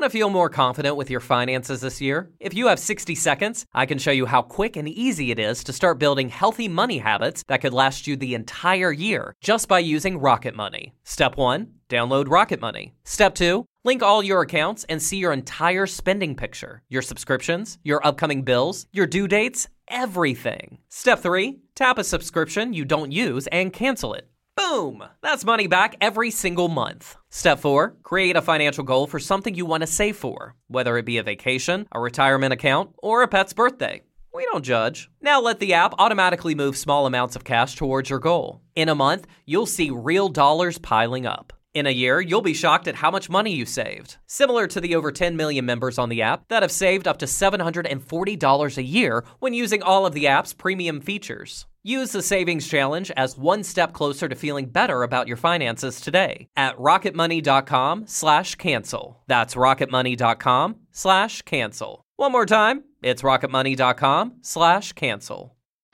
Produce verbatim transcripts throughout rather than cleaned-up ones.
Want to feel more confident with your finances this year? If you have sixty seconds, I can show you how quick and easy it is to start building healthy money habits that could last you the entire year just by using Rocket Money. Step one, download Rocket Money. Step two, link all your accounts and see your entire spending picture, your subscriptions, your upcoming bills, your due dates, everything. Step three, tap a subscription you don't use and cancel it. Boom! That's money back every single month. Step four, create a financial goal for something you want to save for, whether it be a vacation, a retirement account, or a pet's birthday. We don't judge. Now let the app automatically move small amounts of cash towards your goal. In a month, you'll see real dollars piling up. In a year, you'll be shocked at how much money you saved. Similar to the over ten million members on the app that have saved up to seven hundred forty dollars a year when using all of the app's premium features. Use the Savings Challenge as one step closer to feeling better about your finances today at rocketmoney.com slash cancel. That's rocketmoney.com slash cancel. One more time, it's rocketmoney.com slash cancel.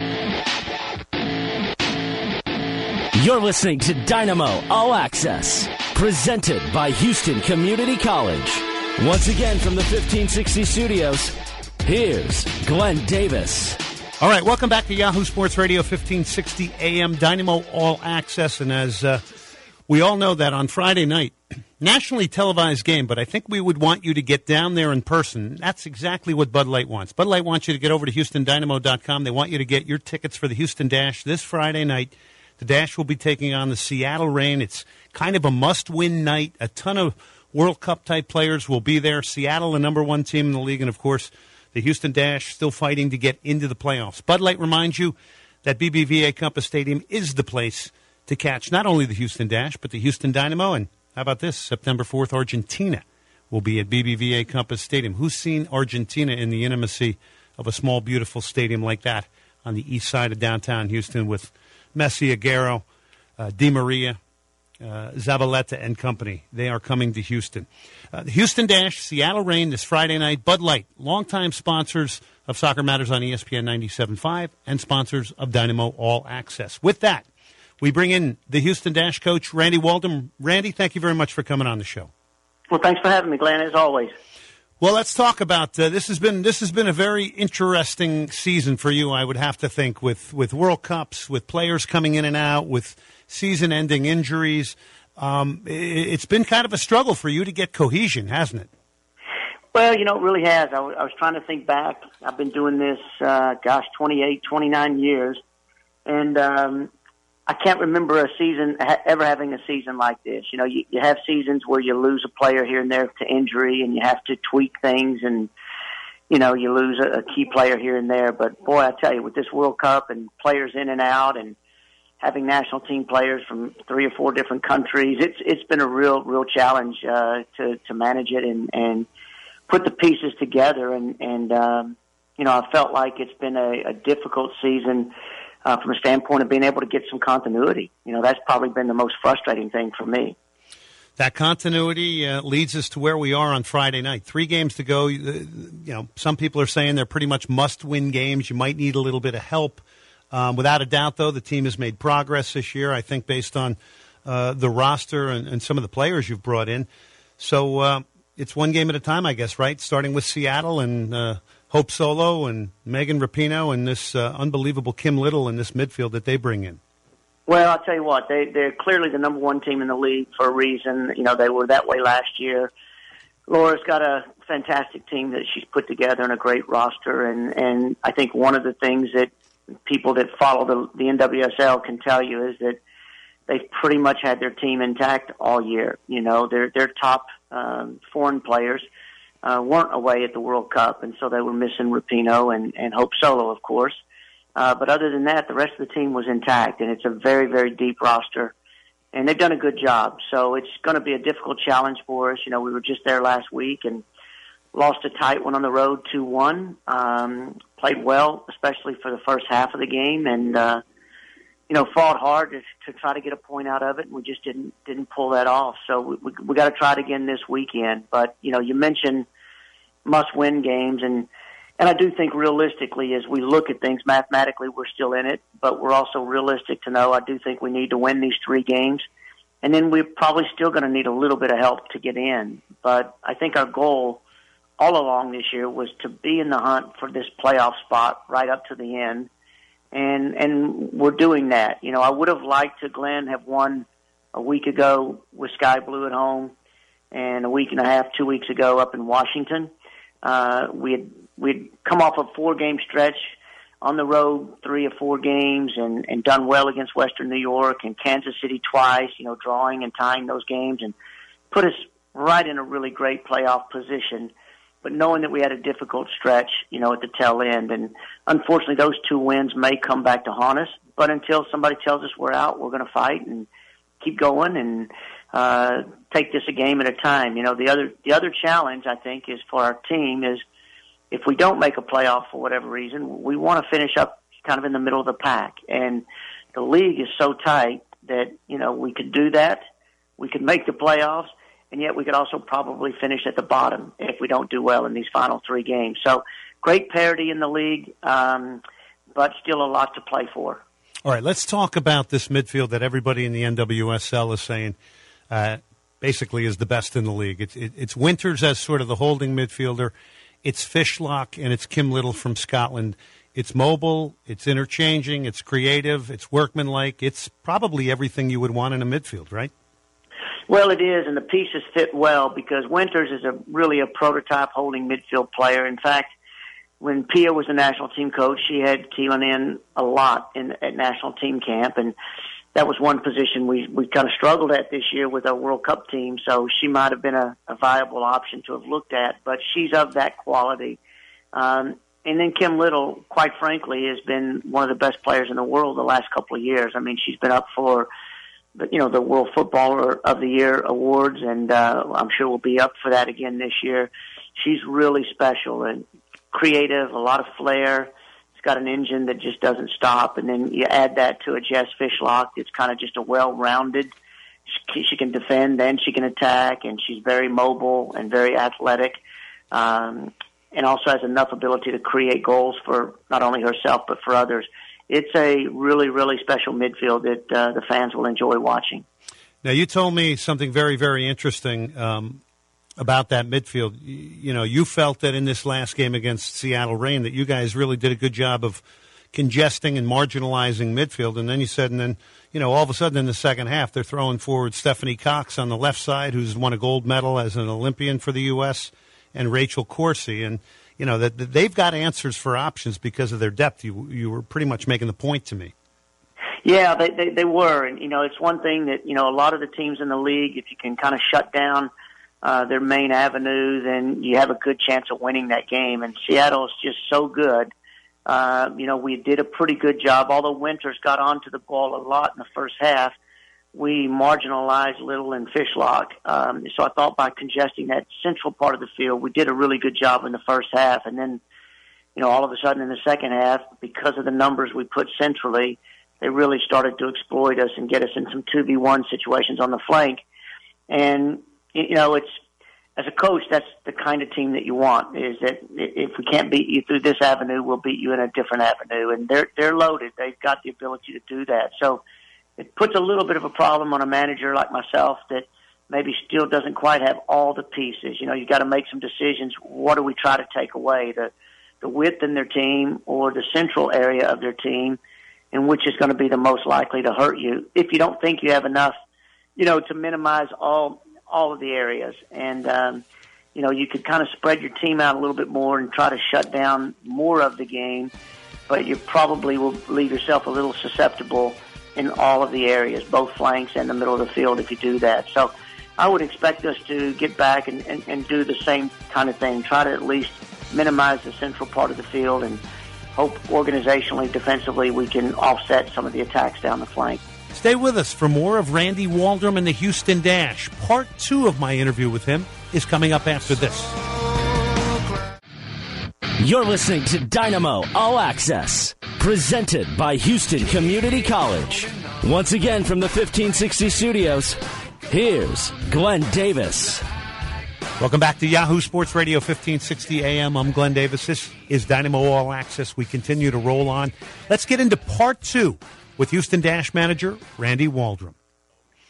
You're listening to Dynamo All Access, presented by Houston Community College. Once again from the fifteen sixty studios, here's Glenn Davis. All right, welcome back to Yahoo Sports Radio, fifteen sixty A M, Dynamo All Access. And as uh, we all know that on Friday night, nationally televised game, but I think we would want you to get down there in person. That's exactly what Bud Light wants. Bud Light wants you to get over to Houston Dynamo dot com. They want you to get your tickets for the Houston Dash this Friday night. The Dash will be taking on the Seattle Reign. It's kind of a must-win night. A ton of World Cup-type players will be there. Seattle, the number one team in the league, and, of course, the Houston Dash still fighting to get into the playoffs. Bud Light reminds you that B B V A Compass Stadium is the place to catch not only the Houston Dash, but the Houston Dynamo. And how about this? September fourth, Argentina will be at B B V A Compass Stadium. Who's seen Argentina in the intimacy of a small, beautiful stadium like that on the east side of downtown Houston with Messi, Aguero, uh, Di Maria, uh, Zabaleta, and company? They are coming to Houston. Uh, the Houston Dash, Seattle Reign this Friday night. Bud Light, longtime sponsors of Soccer Matters on E S P N ninety-seven point five and sponsors of Dynamo All Access. With that, we bring in the Houston Dash coach, Randy Waldham. Randy, thank you very much for coming on the show. Well, thanks for having me, Glenn, as always. Well, let's talk about uh, this. Has been this has been a very interesting season for you, I would have to think, with with World Cups, with players coming in and out, with season-ending injuries. Um, it, it's been kind of a struggle for you to get cohesion, hasn't it? Well, you know, it really has. I, w- I was trying to think back. I've been doing this, uh, gosh, twenty-eight, twenty-nine years, and um, I can't remember a season ha- ever having a season like this. You know, you, you have seasons where you lose a player here and there to injury, and you have to tweak things, and you know, you lose a, a key player here and there. But boy, I tell you, with this World Cup and players in and out, and having national team players from three or four different countries, it's it's been a real real challenge uh, to to manage it and and put the pieces together. And and um, you know, I felt like it's been a, a difficult season. Uh, from a standpoint of being able to get some continuity. You know, that's probably been the most frustrating thing for me. That continuity uh, leads us to where we are on Friday night. Three games to go. You know, some people are saying they're pretty much must-win games. You might need a little bit of help. Um, without a doubt, though, the team has made progress this year, I think, based on uh, the roster and, and some of the players you've brought in. So uh, it's one game at a time, I guess, right? Starting with Seattle and uh, Hope Solo and Megan Rapinoe and this uh, unbelievable Kim Little in this midfield that they bring in. Well, I'll tell you what, they, they're clearly the number one team in the league for a reason. You know, they were that way last year. Laura's got a fantastic team that she's put together and a great roster. And, and I think one of the things that people that follow the, the N W S L can tell you is that they've pretty much had their team intact all year. You know, their, their top um, foreign players Uh, weren't away at the World Cup, and so they were missing Rapinoe and, and Hope Solo, of course. Uh, but other than that, the rest of the team was intact, and it's a very, very deep roster, and they've done a good job. So it's going to be a difficult challenge for us. You know, we were just there last week and lost a tight one on the road two one. Um, played well, especially for the first half of the game, and uh, you know, fought hard to, to try to get a point out of it, and we just didn't didn't pull that off. So we we, we got to try it again this weekend. But you know, you mentioned must-win games, and and I do think realistically, as we look at things mathematically, we're still in it, but we're also realistic to know I do think we need to win these three games And then we're probably still going to need a little bit of help to get in. But I think our goal all along this year was to be in the hunt for this playoff spot right up to the end. And and we're doing that. You know, I would have liked to, Glenn, have won a week ago with Sky Blue at home and a week and a half, two weeks ago up in Washington. Uh, we had, we'd come off a four-game stretch on the road, three or four games, and, and done well against Western New York and Kansas City twice, you know, drawing and tying those games, and put us right in a really great playoff position. But knowing that we had a difficult stretch, you know, at the tail end. And unfortunately, those two wins may come back to haunt us. But until somebody tells us we're out, we're going to fight and keep going and uh, take this a game at a time. You know, the other the other challenge, I think, is for our team is if we don't make a playoff for whatever reason, we want to finish up kind of in the middle of the pack. And the league is so tight that, you know, we could do that. We could make the playoffs, and yet we could also probably finish at the bottom if we don't do well in these final three games. So great parity in the league, um, but still a lot to play for. All right, let's talk about this midfield that everybody in the N W S L is saying uh, basically is the best in the league. It's, it, it's Winters as sort of the holding midfielder. It's Fishlock, and it's Kim Little from Scotland. It's mobile, it's interchanging, it's creative, it's workmanlike. It's probably everything you would want in a midfield, right? Well, it is, and the pieces fit well because Winters is a really a prototype holding midfield player. In fact, when Pia was the national team coach, she had Keelan in a lot in at national team camp, and that was one position we, we kind of struggled at this year with our World Cup team, so she might have been a, a viable option to have looked at, but she's of that quality. Um, and then Kim Little, quite frankly, has been one of the best players in the world the last couple of years. I mean, she's been up for the, you know, the World Footballer of the Year awards, and uh, I'm sure we'll be up for that again this year. She's really special and creative, a lot of flair. Got an engine that just doesn't stop, and then you add that to a Jess Fishlock. It's kind of just a well-rounded. She, she can defend and she can attack, and she's very mobile and very athletic, um, and also has enough ability to create goals for not only herself but for others. It's a really, really special midfield that uh, the fans will enjoy watching. Now, you told me something very, very interesting um, about that midfield. You, you know, you felt that in this last game against Seattle Reign that you guys really did a good job of congesting and marginalizing midfield. And then you said, and then, you know, all of a sudden in the second half, they're throwing forward Stephanie Cox on the left side, who's won a gold medal as an Olympian for the U S, and Rachel Corsi. And, you know, that, that they've got answers for options because of their depth. You, you were pretty much making the point to me. Yeah, they, they, they were. And, you know, it's one thing that, you know, a lot of the teams in the league, if you can kind of shut down Uh, their main avenue, then you have a good chance of winning that game. And Seattle is just so good. Uh, you know, we did a pretty good job. Although Winters got onto the ball a lot in the first half, we marginalized Little and Fishlock. Um, so I thought by congesting that central part of the field, we did a really good job in the first half. And then, you know, all of a sudden in the second half, because of the numbers we put centrally, they really started to exploit us and get us in some two v one situations on the flank. And you know, it's as a coach, that's the kind of team that you want. Is that if we can't beat you through this avenue, we'll beat you in a different avenue. And they're they're loaded. They've got the ability to do that. So it puts a little bit of a problem on a manager like myself that maybe still doesn't quite have all the pieces. You know, you got to make some decisions. What do we try to take away? The the width in their team or the central area of their team, and which is going to be the most likely to hurt you if you don't think you have enough, you know, to minimize all. all of the areas. And, um, you know, you could kind of spread your team out a little bit more and try to shut down more of the game, but you probably will leave yourself a little susceptible in all of the areas, both flanks and the middle of the field if you do that. So I would expect us to get back and, and, and do the same kind of thing, try to at least minimize the central part of the field and hope organizationally, defensively, we can offset some of the attacks down the flank. Stay with us for more of Randy Waldrum and the Houston Dash. Part two of my interview with him is coming up after this. You're listening to Dynamo All Access, presented by Houston Community College. Once again from the fifteen sixty studios, here's Glenn Davis. Welcome back to Yahoo Sports Radio fifteen sixty A M. I'm Glenn Davis. This is Dynamo All Access. We continue to roll on. Let's get into part two with Houston Dash manager Randy Waldrum.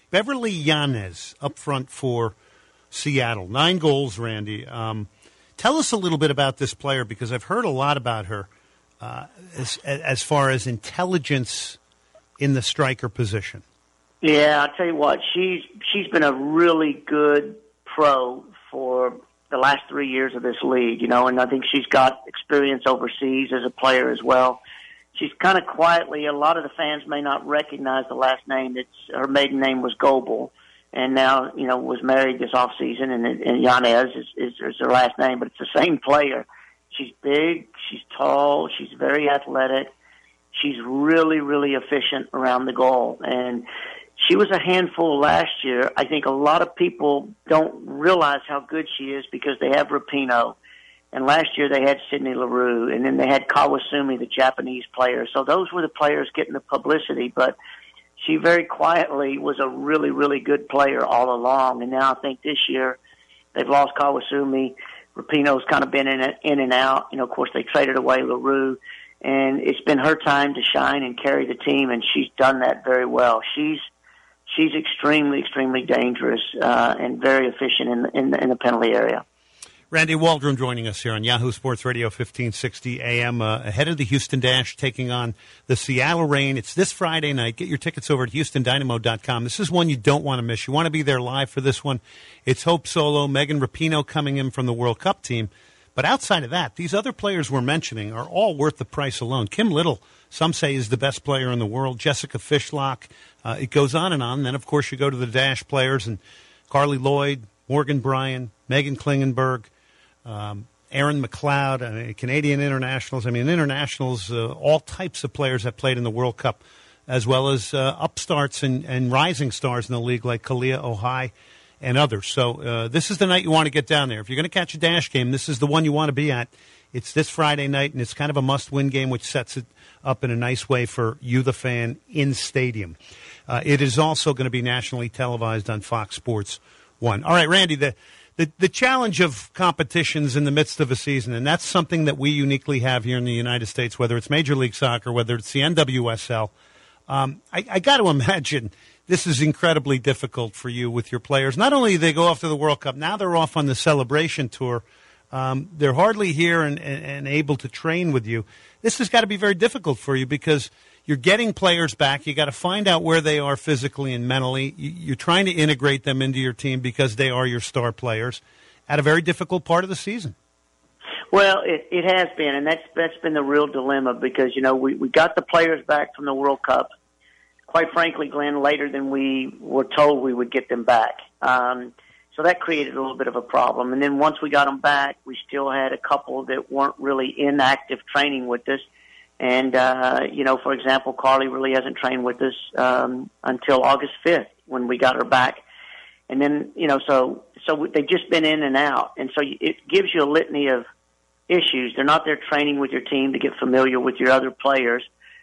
Beverly Yanez up front for Seattle. Nine goals, Randy. Um, tell us a little bit about this player, because I've heard a lot about her uh, as, as far as intelligence in the striker position. Yeah, I'll tell you what, she's she's been a really good pro for the last three years of this league, you know, and I think she's got experience overseas as a player as well. She's kind of quietly, a lot of the fans may not recognize the last name. It's her maiden name was Goebel, and now, you know, was married this off season, and, and Yanez is, is, is her last name, but it's the same player. She's big, she's tall, she's very athletic, she's really, really efficient around the goal, and she was a handful last year. I think a lot of people don't realize how good she is because they have Rapinoe. And last year they had Sydney Leroux, and then they had Kawasumi, the Japanese player. So those were the players getting the publicity. But she very quietly was a really, really good player all along. And now I think this year they've lost Kawasumi. Rapinoe's kind of been in, in and out. You know, of course, they traded away Leroux. And it's been her time to shine and carry the team, and she's done that very well. She's she's extremely, extremely dangerous uh, and very efficient in, in, in the penalty area. Randy Waldrum joining us here on Yahoo Sports Radio fifteen sixty A M, uh, ahead of the Houston Dash, taking on the Seattle Reign. It's this Friday night. Get your tickets over at houston dynamo dot com. This is one you don't want to miss. You want to be there live for this one. It's Hope Solo, Megan Rapinoe coming in from the World Cup team. But outside of that, these other players we're mentioning are all worth the price alone. Kim Little, some say, is the best player in the world. Jessica Fishlock. Uh, it goes on and on. And then, of course, you go to the Dash players, and Carly Lloyd, Morgan Bryan, Megan Klingenberg, Um, Aaron McLeod, I mean, Canadian internationals. I mean, internationals, uh, all types of players that played in the World Cup, as well as uh, upstarts and, and rising stars in the league like Kalia Ohai and others. So uh, this is the night you want to get down there. If you're going to catch a Dash game, this is the one you want to be at. It's this Friday night, and it's kind of a must-win game, which sets it up in a nice way for you, the fan, in stadium. Uh, it is also going to be nationally televised on Fox Sports one. All right, Randy, the The, the challenge of competitions in the midst of a season, and that's something that we uniquely have here in the United States, whether it's Major League Soccer, whether it's the N W S L. Um, I, I got to imagine this is incredibly difficult for you with your players. Not only do they go off to the World Cup, now they're off on the celebration tour. Um, they're hardly here and, and, and able to train with you. This has got to be very difficult for you because you're getting players back. You got to find out where they are physically and mentally. You're trying to integrate them into your team because they are your star players at a very difficult part of the season. Well, it, it has been, and that's that's been the real dilemma because, you know, we, we got the players back from the World Cup, quite frankly, Glenn, later than we were told we would get them back. Um, so that created a little bit of a problem. And then once we got them back, we still had a couple that weren't really in active training with us. And, uh, you know, for example, Carly really hasn't trained with us um, until August fifth when we got her back. And then, you know, so so they've just been in and out. And so it gives you a litany of issues. They're not there training with your team to get familiar with your other players.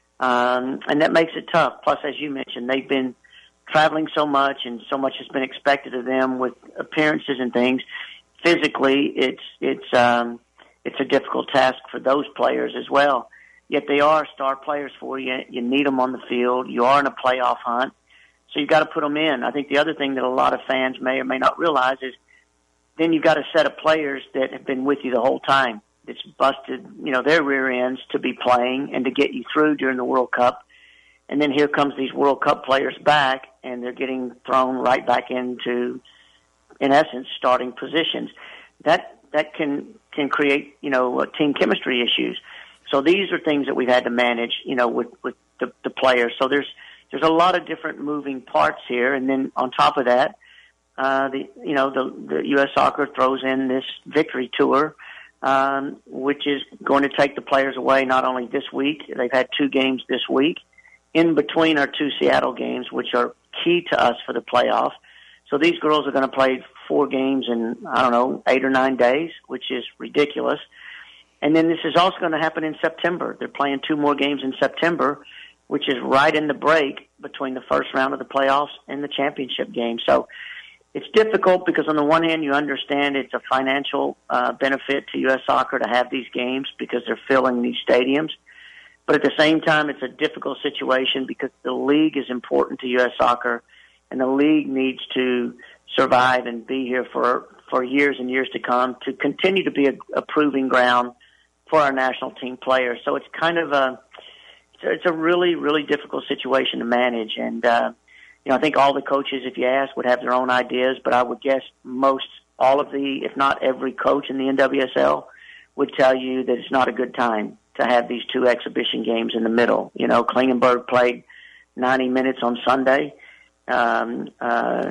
Um, and that makes it tough. Plus, as you mentioned, they've been traveling so much and so much has been expected of them with appearances and things. Physically, it's it's um, it's a difficult task for those players as well. Yet they are star players for you. You need them on the field. You are in a playoff hunt. So you've got to put them in. I think the other thing that a lot of fans may or may not realize is then you've got a set of players that have been with you the whole time. It's busted, you know, their rear ends to be playing and to get you through during the World Cup. And then here comes these World Cup players back, and they're getting thrown right back into, in essence, starting positions. That that can can create, you know, team chemistry issues. So these are things that we've had to manage, you know, with, with the, the players. So there's there's a lot of different moving parts here, and then on top of that, uh, the you know the, the U S Soccer throws in this victory tour, um, which is going to take the players away not only this week. They've had two games this week, in between our two Seattle games, which are key to us for the playoff. So these girls are going to play four games in I don't know eight or nine days, which is ridiculous. And then this is also going to happen in September. They're playing two more games in September, which is right in the break between the first round of the playoffs and the championship game. So it's difficult because on the one hand, you understand it's a financial uh, benefit to U S Soccer to have these games because they're filling these stadiums. But at the same time, it's a difficult situation because the league is important to U S Soccer, and the league needs to survive and be here for, for years and years to come to continue to be a, a proving ground for our national team players. So it's kind of a, it's a really, really difficult situation to manage. And, uh, you know, I think all the coaches, if you ask, would have their own ideas, but I would guess most, all of the, if not every coach in the N W S L would tell you that it's not a good time to have these two exhibition games in the middle. You know, Klingenberg played ninety minutes on Sunday. Um, uh,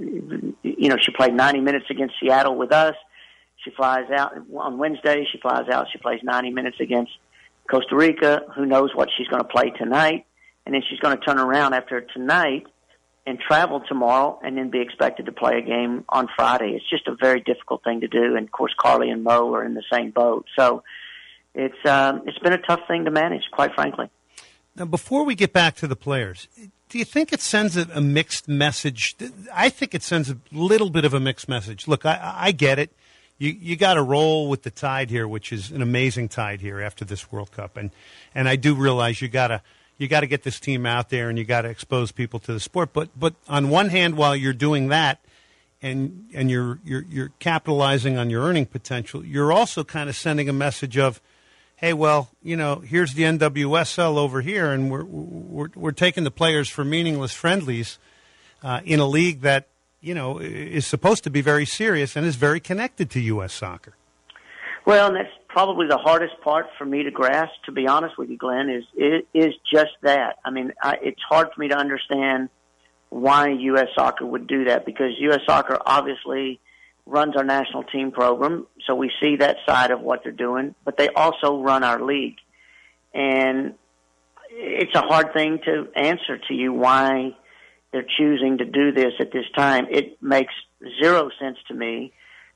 you know, she played ninety minutes against Seattle with us. She flies out on Wednesday. She flies out. She plays ninety minutes against Costa Rica. Who knows what she's going to play tonight? And then she's going to turn around after tonight and travel tomorrow and then be expected to play a game on Friday. It's just a very difficult thing to do. And, of course, Carly and Mo are in the same boat. So it's um, it's been a tough thing to manage, quite frankly. Now, before we get back to the players, do you think it sends a, a mixed message? I think it sends a little bit of a mixed message. Look, I, I get it. You you got to roll with the tide here, which is an amazing tide here after this World Cup, and and I do realize you got to you got to get this team out there and you got to expose people to the sport. But but on one hand, while you're doing that, and and you're you're you're capitalizing on your earning potential, you're also kind of sending a message of, hey, well, you know, here's the N W S L over here, and we're we're we're taking the players for meaningless friendlies uh, in a league that, you know, is supposed to be very serious and is very connected to U S soccer. Well, and that's probably the hardest part for me to grasp, to be honest with you, Glenn, is it is just that. I mean, I, it's hard for me to understand why U S Soccer would do that, because U S Soccer obviously runs our national team program, so we see that side of what they're doing, but they also run our league. And it's a hard thing to answer to you why they're choosing to do this at this time. It makes zero sense to me.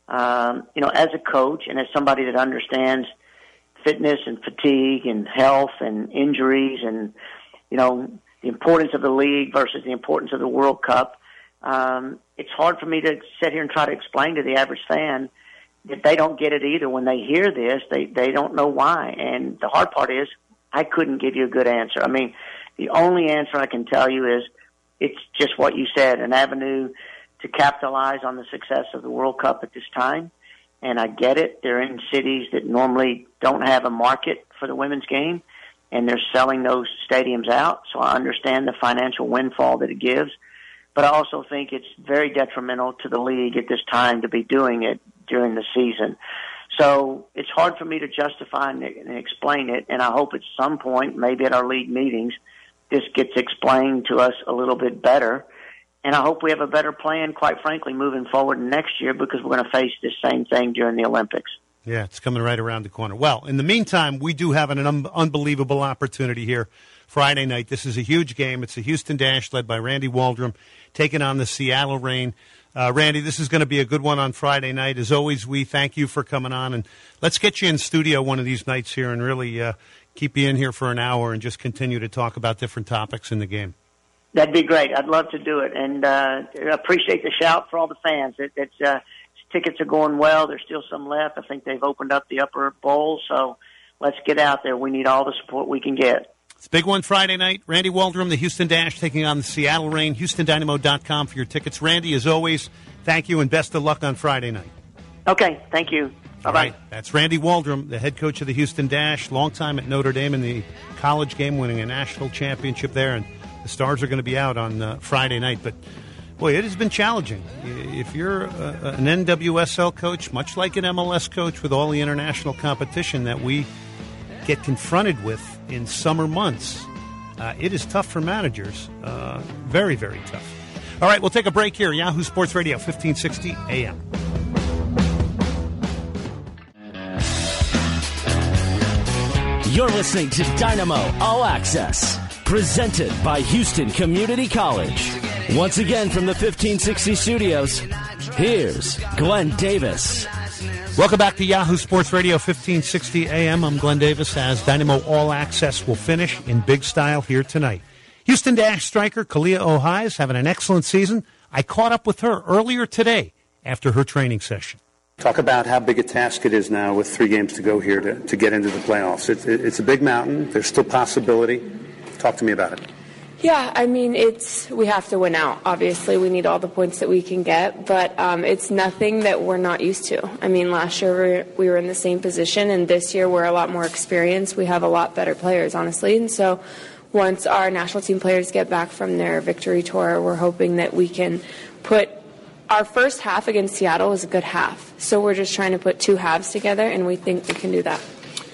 Um, you know, as a coach and as somebody that understands fitness and fatigue and health and injuries and, you know, the importance of the league versus the importance of the World Cup, um, it's hard for me to sit here and try to explain to the average fan that they don't get it either. When they hear this, they, they don't know why. And the hard part is I couldn't give you a good answer. I mean, the only answer I can tell you is it's just what you said, an avenue to capitalize on the success of the World Cup at this time. And I get it. They're in cities that normally don't have a market for the women's game, and they're selling those stadiums out. So I understand the financial windfall that it gives. But I also think it's very detrimental to the league at this time to be doing it during the season. So it's hard for me to justify and, and explain it, and I hope at some point, maybe at our league meetings, this gets explained to us a little bit better. And I hope we have a better plan, quite frankly, moving forward next year, because we're going to face this same thing during the Olympics. Yeah, it's coming right around the corner. Well, in the meantime, we do have an un- unbelievable opportunity here Friday night. This is a huge game. It's the Houston Dash led by Randy Waldrum taking on the Seattle Reign. Uh, Randy, this is going to be a good one on Friday night. As always, we thank you for coming on, and let's get you in studio one of these nights here and really uh, keep you in here for an hour and just continue to talk about different topics in the game. That'd be great. I'd love to do it, and uh, appreciate the shout for all the fans. It, it's uh, tickets are going well. There's still some left. I think they've opened up the upper bowl, so let's get out there. We need all the support we can get. It's a big one Friday night. Randy Waldrum, the Houston Dash, taking on the Seattle Reign. Houston Dynamo dot com for your tickets. Randy, as always, thank you and best of luck on Friday night. Okay, thank you. Bye-bye. All right, that's Randy Waldrum, the head coach of the Houston Dash, long time at Notre Dame in the college game, winning a national championship there, and the Stars are going to be out on uh, Friday night. But, boy, it has been challenging. If you're uh, an N W S L coach, much like an M L S coach with all the international competition that we get confronted with in summer months, uh, it is tough for managers. Uh, very, very tough. All right, we'll take a break here. Yahoo Sports Radio, fifteen sixty A M. You're listening to Dynamo All Access, presented by Houston Community College. Once again from the fifteen sixty studios, here's Glenn Davis. Welcome back to Yahoo Sports Radio, fifteen sixty A M. I'm Glenn Davis, as Dynamo All Access will finish in big style here tonight. Houston Dash striker Kalia Ohai is having an excellent season. I caught up with her earlier today after her training session. Talk about how big a task it is now with three games to go here to, to get into the playoffs. It's, it's a big mountain. There's still possibility. Talk to me about it. Yeah, I mean, it's we have to win out. Obviously, we need all the points that we can get, but um, it's nothing that we're not used to. I mean, last year we were in the same position, and this year we're a lot more experienced. We have a lot better players, honestly, and so once our national team players get back from their victory tour, we're hoping that we can put our first half against Seattle was a good half. So we're just trying to put two halves together, and we think we can do that.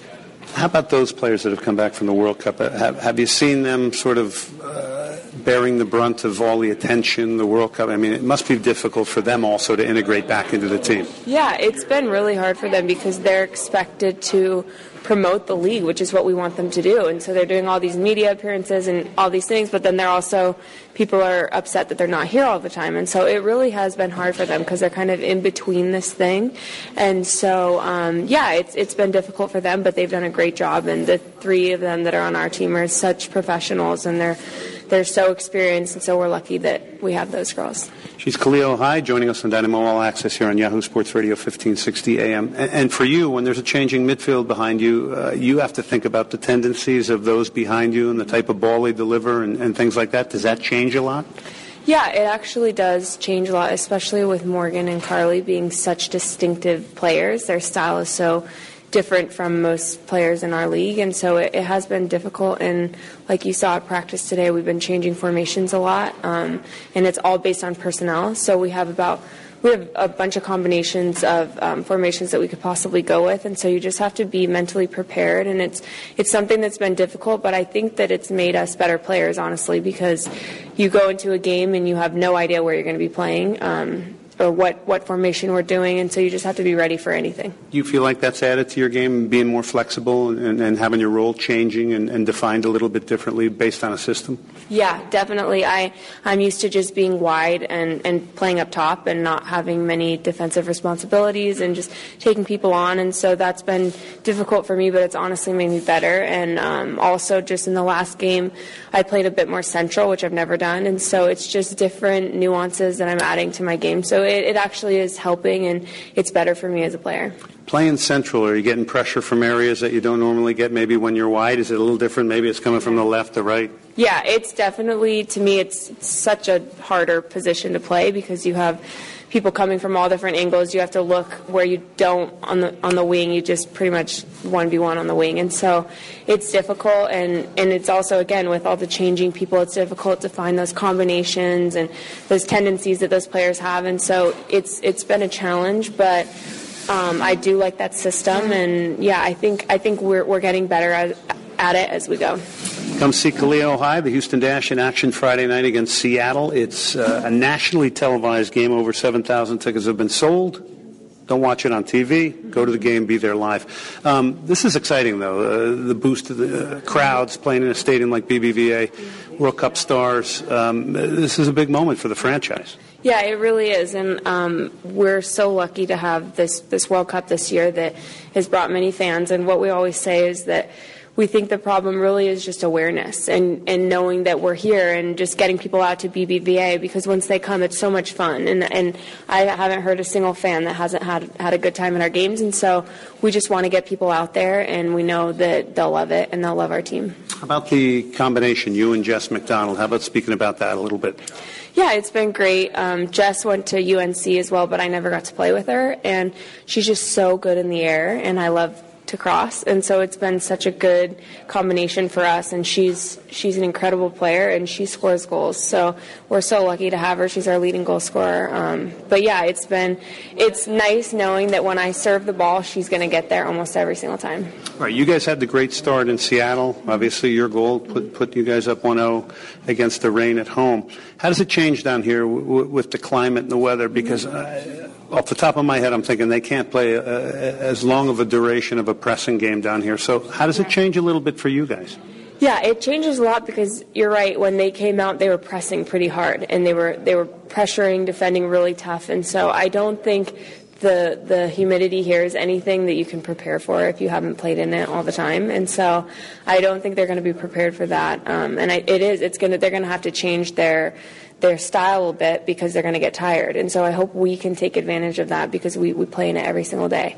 How about those players that have come back from the World Cup? Have, have you seen them sort of uh, bearing the brunt of all the attention, the World Cup? I mean, it must be difficult for them also to integrate back into the team. Yeah, it's been really hard for them because they're expected to promote the league, which is what we want them to do. And so they're doing all these media appearances and all these things, but then they're also, people are upset that they're not here all the time. And so it really has been hard for them because they're kind of in between this thing. And so, um, yeah, it's it's been difficult for them, but they've done a great job. And the three of them that are on our team are such professionals, and they're they're so experienced, and so we're lucky that we have those girls. She's Kealia Ohai, joining us on Dynamo All Access here on Yahoo Sports Radio fifteen sixty A M. And, and for you, when there's a changing midfield behind you, uh, you have to think about the tendencies of those behind you and the type of ball they deliver and, and things like that. Does that change a lot? Yeah, it actually does change a lot, especially with Morgan and Carly being such distinctive players. Their style is so different from most players in our league, and so it, it has been difficult. And like you saw at practice today, we've been changing formations a lot, um, and it's all based on personnel. So we have about we have a bunch of combinations of um, formations that we could possibly go with, and so you just have to be mentally prepared. And it's it's something that's been difficult, but I think that it's made us better players, honestly, because you go into a game and you have no idea where you're going to be playing. Um, or what, what formation we're doing, and so you just have to be ready for anything. Do you feel like that's added to your game, being more flexible and, and having your role changing and, and defined a little bit differently based on a system? Yeah, definitely. I, I'm used to just being wide and, and playing up top and not having many defensive responsibilities and just taking people on, and so that's been difficult for me, but it's honestly made me better. And um, also just in the last game, I played a bit more central, which I've never done, and so it's just different nuances that I'm adding to my game. So it, it actually is helping, and it's better for me as a player. Playing central, are you getting pressure from areas that you don't normally get maybe when you're wide? Is it a little different? Maybe it's coming from the left or right? Yeah, it's definitely, to me, it's, it's such a harder position to play because you have people coming from all different angles. You have to look where you don't on the on the wing. You just pretty much one v one on the wing. And so it's difficult, and, and it's also, again, with all the changing people, it's difficult to find those combinations and those tendencies that those players have. And so it's it's been a challenge, but um, I do like that system. And, yeah, I think I think we're, we're getting better at, at it as we go. Come see Kealia Ohai, the Houston Dash in action Friday night against Seattle. It's uh, a nationally televised game. Over seven thousand tickets have been sold. Don't watch it on T V. Go to the game. Be there live. Um, this is exciting, though. Uh, the boost of the uh, crowds playing in a stadium like B B V A, World Cup stars. Um, this is a big moment for the franchise. Yeah, it really is, and um, we're so lucky to have this, this World Cup this year that has brought many fans. And what we always say is that we think the problem really is just awareness and, and knowing that we're here and just getting people out to B B V A, because once they come, it's so much fun. And, and I haven't heard a single fan that hasn't had, had a good time in our games. And so we just want to get people out there, and we know that they'll love it and they'll love our team. How about the combination, you and Jess McDonald? How about speaking about that a little bit? Yeah, it's been great. Um, Jess went to U N C as well, but I never got to play with her. And she's just so good in the air, and I love to cross, and so it's been such a good combination for us. And she's she's an incredible player, and she scores goals, so we're so lucky to have her. She's our leading goal scorer. Um, but yeah, it's been it's nice knowing that when I serve the ball, she's going to get there almost every single time. All right, you guys had the great start in Seattle. Obviously, your goal put put you guys up one oh against the Reign at home. How does it change down here w- w- with the climate and the weather? Because uh, off the top of my head, I'm thinking they can't play uh, as long of a duration of a pressing game down here. So how does it change a little bit for you guys? Yeah, it changes a lot because you're right. When they came out, they were pressing pretty hard, and they were they were pressuring, defending really tough. And so I don't think the the humidity here is anything that you can prepare for if you haven't played in it all the time. And so I don't think they're going to be prepared for that. Um, and I, it is it's going to they're going to have to change their their style a bit because they're going to get tired. And so I hope we can take advantage of that because we, we play in it every single day.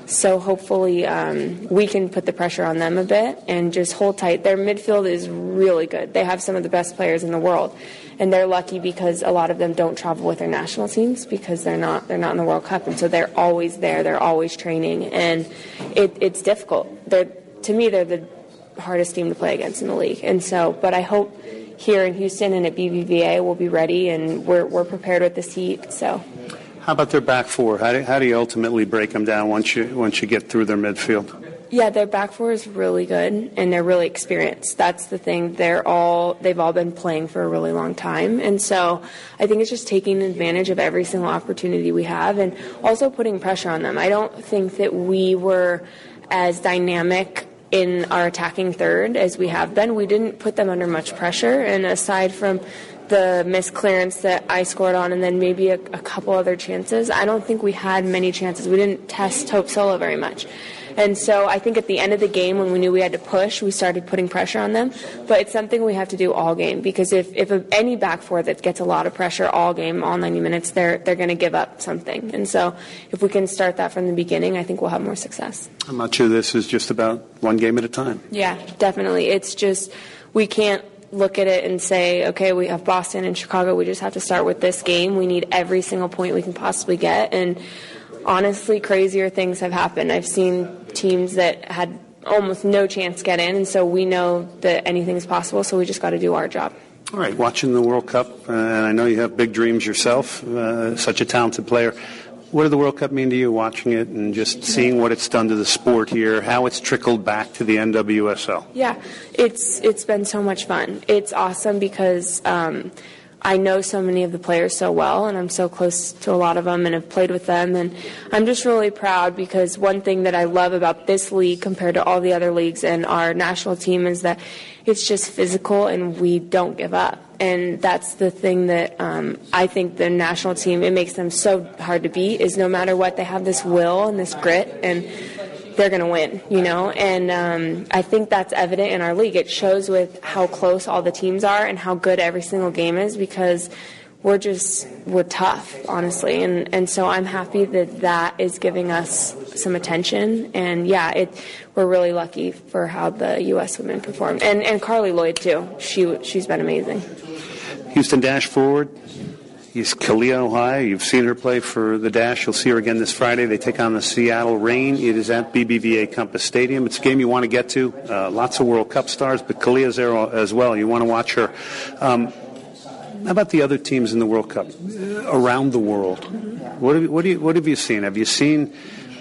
So hopefully um, we can put the pressure on them a bit and just hold tight. Their midfield is really good. They have some of the best players in the world. And they're lucky because a lot of them don't travel with their national teams because they're not they're not in the World Cup. And so they're always there. They're always training. And it, it's difficult. They're, to me, they're the hardest team to play against in the league. And so, but I hope here in Houston and at B B V A we'll be ready and we're we're prepared with this heat. So. How about their back four? How do, how do you ultimately break them down once you once you get through their midfield? Yeah, their back four is really good, and they're really experienced. That's the thing. They're all they've all been playing for a really long time, and so I think it's just taking advantage of every single opportunity we have, and also putting pressure on them. I don't think that we were as dynamic in our attacking third as we have been. We didn't put them under much pressure, and aside from the missed clearance that I scored on and then maybe a, a couple other chances, I don't think we had many chances. We didn't test Hope Solo very much. And so I think at the end of the game when we knew we had to push, we started putting pressure on them. But it's something we have to do all game because if, if a, any back four that gets a lot of pressure all game, all ninety minutes, they're, they're going to give up something. And so if we can start that from the beginning, I think we'll have more success. How much of this is just about one game at a time? Yeah, definitely. It's just we can't look at it and say, okay, we have Boston and Chicago. We just have to start with this game. We need every single point we can possibly get. And honestly, crazier things have happened. I've seen teams that had almost no chance to get in, and so we know that anything's possible, so we just got to do our job. All right, watching the World Cup, uh, and I know you have big dreams yourself, uh, such a talented player. What did the World Cup mean to you, watching it and just seeing what it's done to the sport here, how it's trickled back to the N W S L? Yeah, it's it's been so much fun. It's awesome because um, I know so many of the players so well, and I'm so close to a lot of them and have played with them. And I'm just really proud because one thing that I love about this league compared to all the other leagues and our national team is that it's just physical and we don't give up. And that's the thing that um, I think the national team, it makes them so hard to beat, is no matter what, they have this will and this grit, and they're going to win, you know. And um, I think that's evident in our league. It shows with how close all the teams are and how good every single game is because we're just, we're tough, honestly. And, and so I'm happy that that is giving us some attention. And, yeah, it, we're really lucky for how the U S women performed. And, and Carly Lloyd, too. She, she's been amazing. Houston Dash forward. He's Kalia Ohio. You've seen her play for the Dash. You'll see her again this Friday. They take on the Seattle Reign. It is at B B V A Compass Stadium. It's a game you want to get to. Uh, lots of World Cup stars, but Kalia's there as well. You want to watch her. Um, how about the other teams in the World Cup around the world? What have, what, do you, what have you seen? Have you seen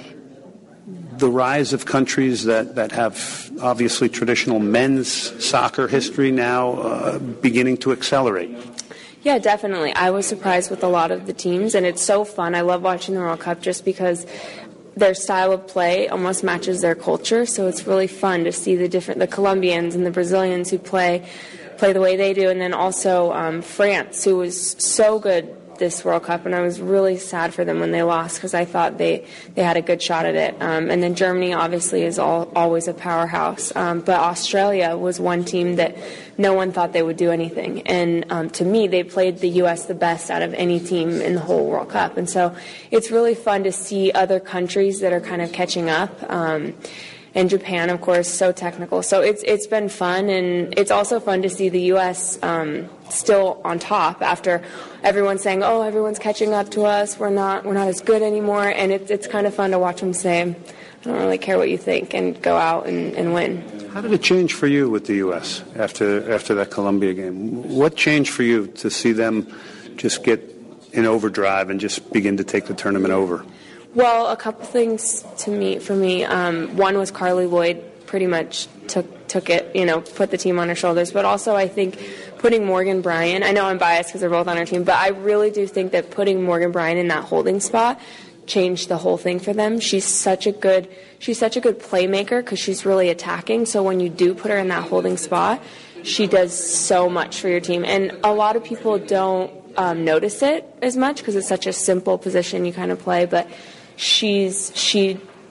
the rise of countries that, that have obviously traditional men's soccer history now uh, beginning to accelerate? Yeah, definitely. I was surprised with a lot of the teams, and it's so fun. I love watching the World Cup just because their style of play almost matches their culture, so it's really fun to see the different, the Colombians and the Brazilians who play play the way they do, and then also um, France, who was so good this World Cup, and I was really sad for them when they lost because I thought they, they had a good shot at it. Um, and then Germany obviously is all, always a powerhouse, um, but Australia was one team that no one thought they would do anything. And um, to me, they played the U S the best out of any team in the whole World Cup. And so it's really fun to see other countries that are kind of catching up. Um, And Japan, of course, so technical. So it's it's been fun, and it's also fun to see the U S um, still on top after everyone's saying, "Oh, everyone's catching up to us. We're not we're not as good anymore." And it's it's kind of fun to watch them say, "I don't really care what you think," and go out and, and win. How did it change for you with the U S after after that Colombia game? What changed for you to see them just get in overdrive and just begin to take the tournament over? Well, a couple things to me for me. Um, one was Carly Lloyd pretty much took took it, you know, put the team on her shoulders. But also, I think putting Morgan Bryan. I know I'm biased because they're both on our team, but I really do think that putting Morgan Bryan in that holding spot changed the whole thing for them. She's such a good she's such a good playmaker because she's really attacking. So when you do put her in that holding spot, she does so much for your team. And a lot of people don't um, notice it as much because it's such a simple position you kind of play, but She's she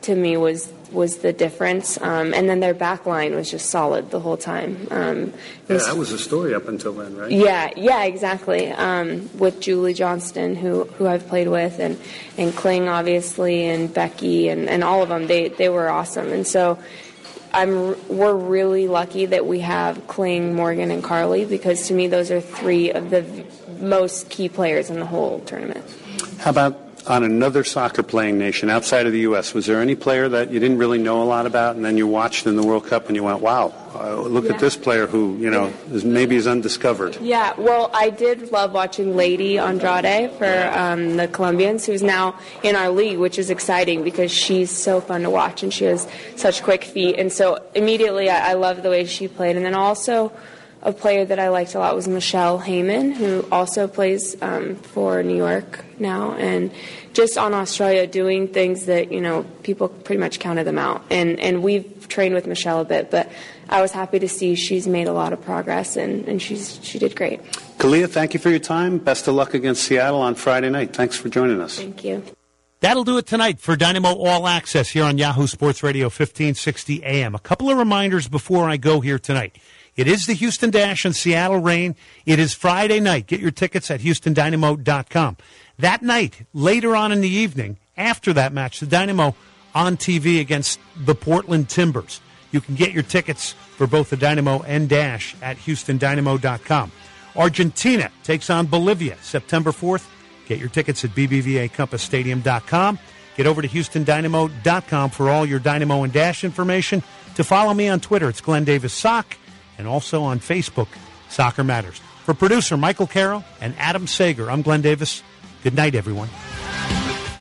to me was was the difference. Um, and then their back line was just solid the whole time. Um, yeah, that was the story up until then, right? Yeah, yeah, exactly. Um, with Julie Johnston, who who I've played with, and, and Kling, obviously, and Becky, and, and all of them, they, they were awesome. And so I'm we're really lucky that we have Kling, Morgan, and Carly, because to me those are three of the most key players in the whole tournament. How about on another soccer-playing nation outside of the U S? Was there any player that you didn't really know a lot about, and then you watched in the World Cup and you went, wow, uh, look yeah. at this player who, you know, is maybe is undiscovered? Yeah, well, I did love watching Lady Andrade for um, the Colombians, who's now in our league, which is exciting because she's so fun to watch and she has such quick feet. And so immediately I, I loved the way she played. And then also a player that I liked a lot was Michelle Heyman, who also plays um, for New York now, and just on Australia doing things that, you know, people pretty much counted them out. And and we've trained with Michelle a bit, but I was happy to see she's made a lot of progress, and, and she's she did great. Kalia, thank you for your time. Best of luck against Seattle on Friday night. Thanks for joining us. Thank you. That'll do it tonight for Dynamo All Access here on Yahoo Sports Radio fifteen sixty A M. A couple of reminders before I go here tonight. It is the Houston Dash and Seattle Reign. It is Friday night. Get your tickets at houston dynamo dot com. That night, later on in the evening, after that match, the Dynamo on T V against the Portland Timbers. You can get your tickets for both the Dynamo and Dash at houston dynamo dot com. Argentina takes on Bolivia September fourth. Get your tickets at b b v a compass stadium dot com. Get over to houston dynamo dot com for all your Dynamo and Dash information. To follow me on Twitter, it's Glenn Davis Sock, and also on Facebook, Soccer Matters. For producer Michael Carroll and Adam Sager, I'm Glenn Davis. Good night, everyone.